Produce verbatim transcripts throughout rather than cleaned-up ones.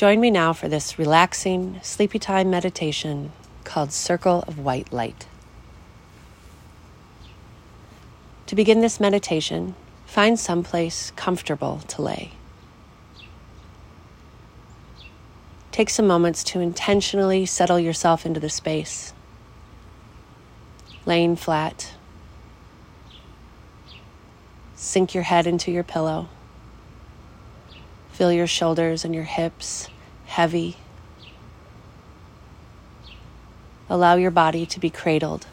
Join me now for this relaxing, sleepy time meditation called Circle of White Light. To begin this meditation, find someplace comfortable to lay. Take some moments to intentionally settle yourself into the space. Laying flat. Sink your head into your pillow. Feel your shoulders and your hips heavy. Allow your body to be cradled.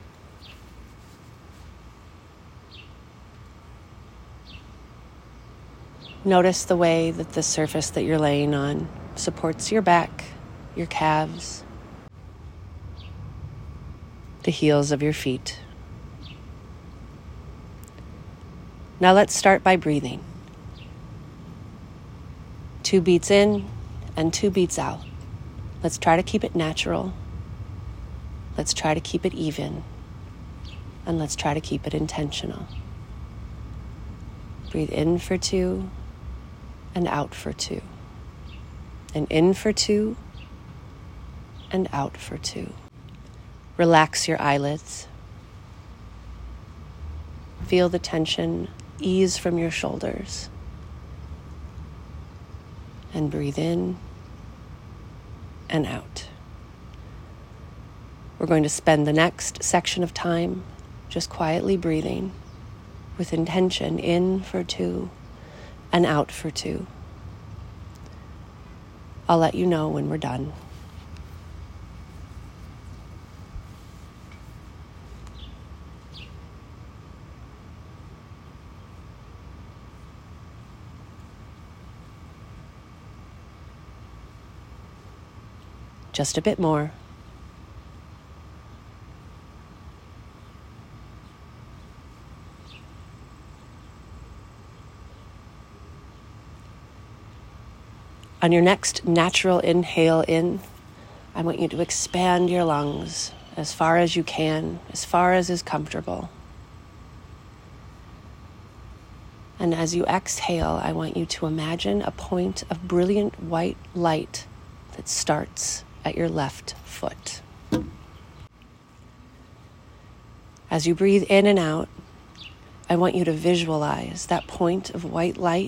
Notice the way that the surface that you're laying on supports your back, your calves, the heels of your feet. Now let's start by breathing. Two beats in and two beats out. Let's try to keep it natural. Let's try to keep it even. And let's try to keep it intentional. Breathe in for two and out for two. And in for two and out for two. Relax your eyelids. Feel the tension ease from your shoulders. And breathe in and out. We're going to spend the next section of time just quietly breathing with intention in for two and out for two. I'll let you know when we're done. Just a bit more. On your next natural inhale in, I want you to expand your lungs as far as you can, as far as is comfortable. And as you exhale, I want you to imagine a point of brilliant white light that starts at your left foot. As you breathe in and out, I want you to visualize that point of white light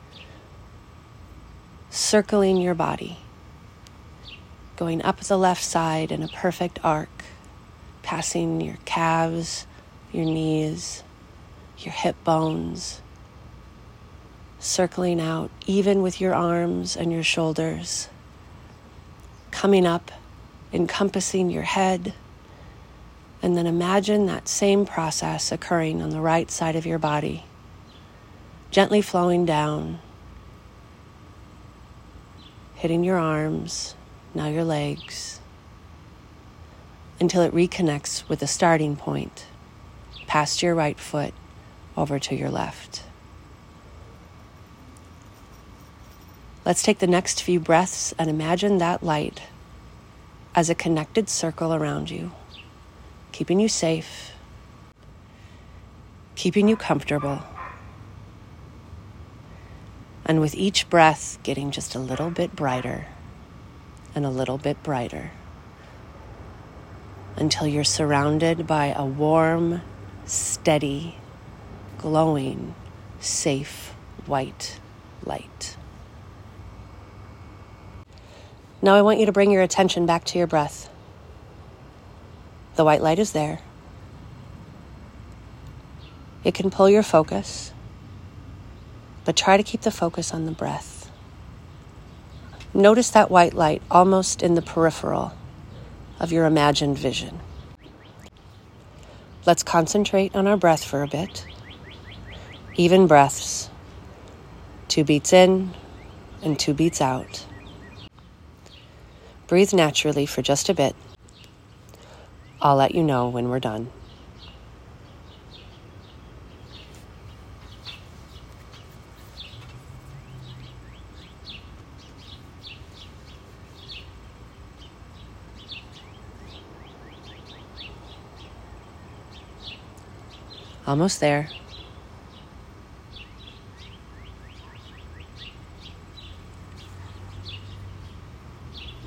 circling your body, going up the left side in a perfect arc, passing your calves, your knees, your hip bones, circling out even with your arms and your shoulders, coming up, encompassing your head, and then imagine that same process occurring on the right side of your body, gently flowing down, hitting your arms, now your legs, until it reconnects with the starting point, past your right foot, over to your left. Let's take the next few breaths and imagine that light as a connected circle around you, keeping you safe, keeping you comfortable, and with each breath getting just a little bit brighter and a little bit brighter until you're surrounded by a warm, steady, glowing, safe white light. Now I want you to bring your attention back to your breath. The white light is there. It can pull your focus, but try to keep the focus on the breath. Notice that white light almost in the peripheral of your imagined vision. Let's concentrate on our breath for a bit. Even breaths. Two beats in and two beats out. Breathe naturally for just a bit. I'll let you know when we're done. Almost there.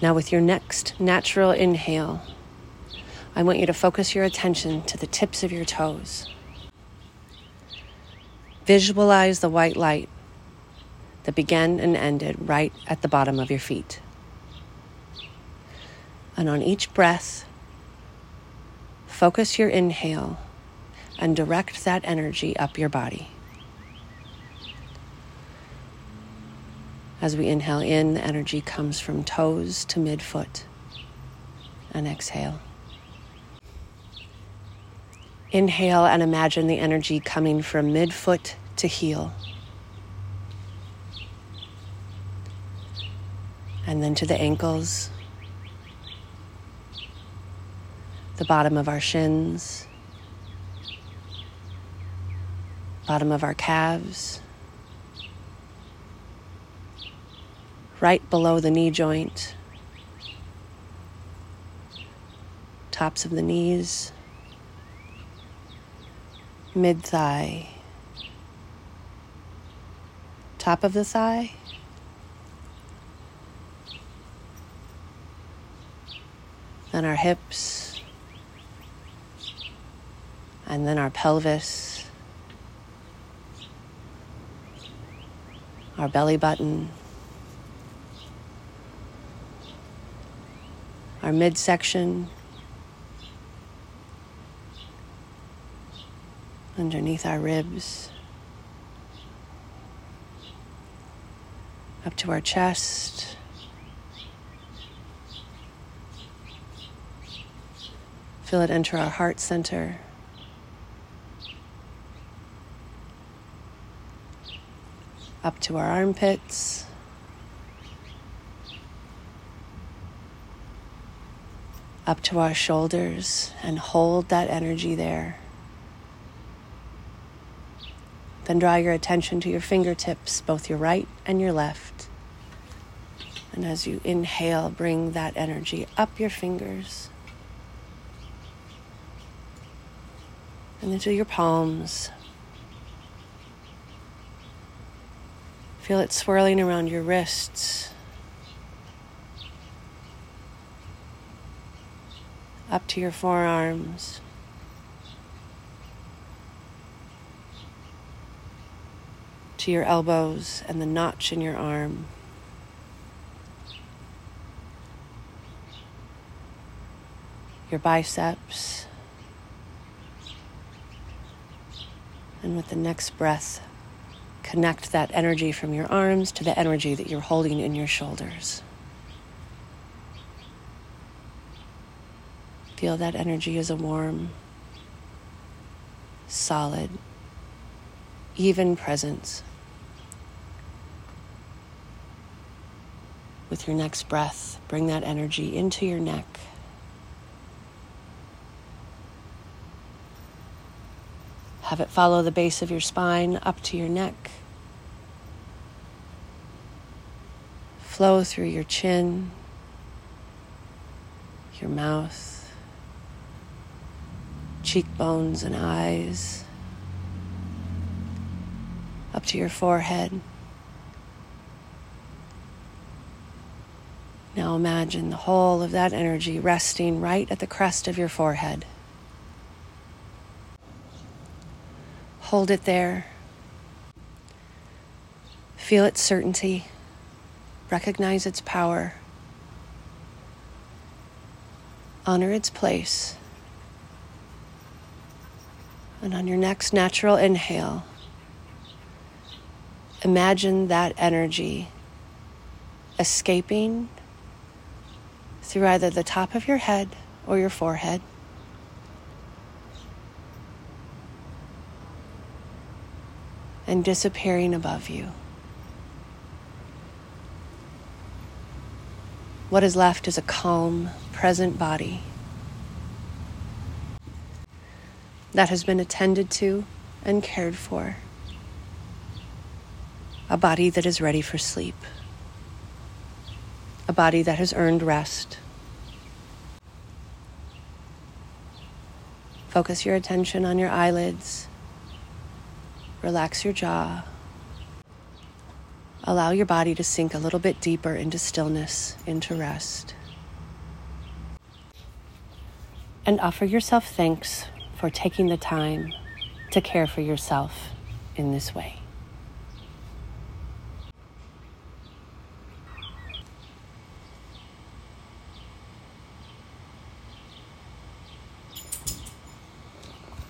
Now with your next natural inhale, I want you to focus your attention to the tips of your toes. Visualize the white light that began and ended right at the bottom of your feet. And on each breath, focus your inhale and direct that energy up your body. As we inhale in, the energy comes from toes to midfoot. And exhale. Inhale and imagine the energy coming from midfoot to heel. And then to the ankles, the bottom of our shins, bottom of our calves, right below the knee joint, tops of the knees, mid-thigh, top of the thigh, then our hips, and then our pelvis, our belly button, our midsection, underneath our ribs, up to our chest, feel it enter our heart center, up to our armpits, up to our shoulders, and hold that energy there. Then draw your attention to your fingertips, both your right and your left. And as you inhale, bring that energy up your fingers and into your palms. Feel it swirling around your wrists, up to your forearms, to your elbows and the notch in your arm. Your biceps. And with the next breath, connect that energy from your arms to the energy that you're holding in your shoulders. Feel that energy as a warm, solid, even presence. With your next breath, bring that energy into your neck. Have it follow the base of your spine up to your neck. Flow through your chin, your mouth, cheekbones and eyes, up to your forehead. Now imagine the whole of that energy resting right at the crest of your forehead. Hold it there. Feel its certainty. Recognize its power. Honor its place. And on your next natural inhale, imagine that energy escaping through either the top of your head or your forehead. And disappearing above you. What is left is a calm, present body that has been attended to and cared for. A body that is ready for sleep. A body that has earned rest. Focus your attention on your eyelids. Relax your jaw. Allow your body to sink a little bit deeper into stillness, into rest. and offer yourself thanks for taking the time to care for yourself in this way.